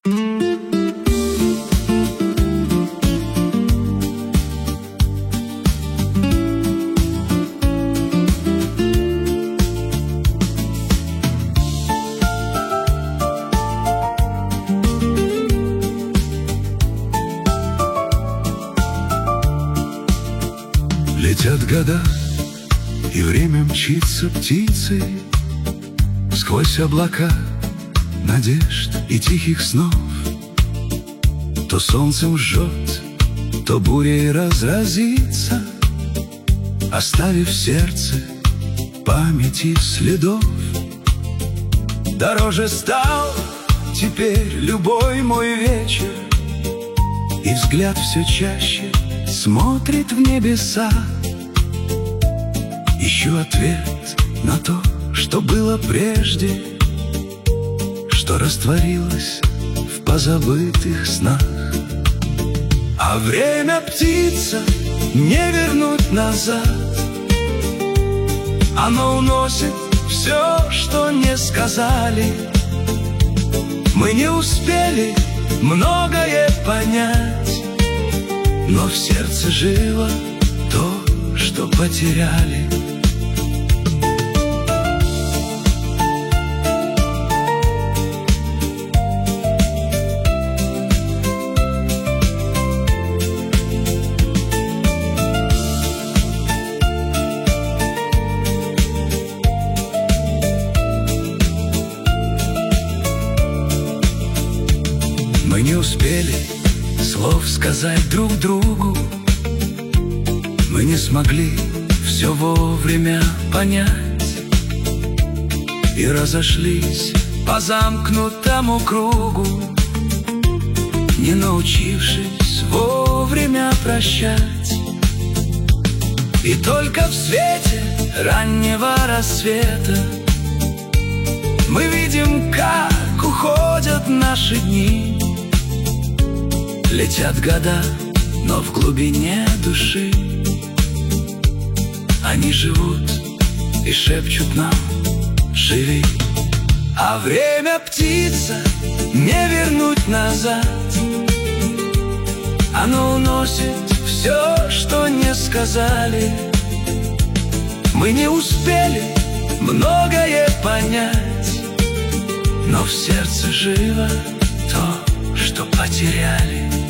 Летят года, и время мчится птицей сквозь облака надежд и тихих снов. То солнцем жжет, то бурей разразится, оставив в сердце памяти следов. Дороже стал теперь любой мой вечер, и взгляд все чаще смотрит в небеса. Ищу ответ на то, что было прежде, что растворилось в позабытых снах. А время птица не вернуть назад, оно уносит все, что не сказали. Мы не успели многое понять, но в сердце жило то, что потеряли. Мы не успели слов сказать друг другу, мы не смогли все вовремя понять и разошлись по замкнутому кругу, не научившись вовремя прощать. И только в свете раннего рассвета мы видим, как уходят наши дни. Летят года, но в глубине души они живут и шепчут нам: живи. А время птица не вернуть назад, оно уносит все, что не сказали. Мы не успели многое понять, но в сердце живо то, что потеряли.